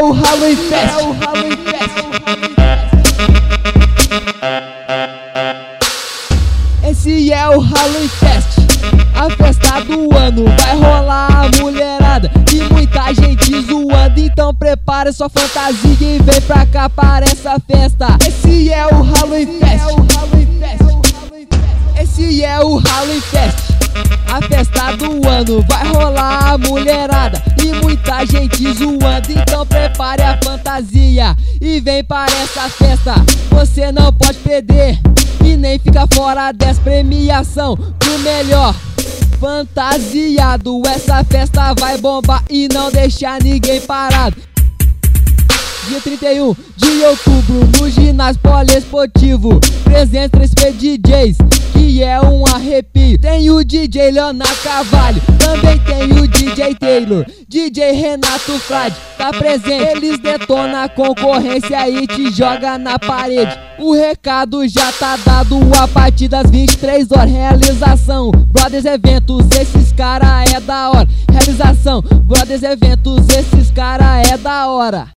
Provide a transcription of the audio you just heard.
o Halloween Fest. Esse é o Halloween Fest, a festa do ano. Vai rolar a mulherada e muita gente zoando. Então prepara sua fantasia e vem pra cá para essa festa. Esse é o Halloween Fest. Esse é o Halloween Fest, a festa do ano. Vai rolar a mulherada e muita gente zoando. Então prepare a fantasia e vem para essa festa. Você não pode perder e nem fica fora dessa premiação do melhor fantasiado. Essa festa vai bombar e não deixar ninguém parado. Dia 31 de outubro no ginásio poliesportivo, presente 3 DJs, que é um arrepio. Tem o DJ Leonardo Carvalho, também tem o DJ Taylor, DJ Renato Frade, tá presente. Eles detonam a concorrência e te joga na parede. O recado já tá dado a partir das 23 horas. Realização Brothers Eventos, esses cara é da hora. Realização Brothers Eventos, esses cara é da hora.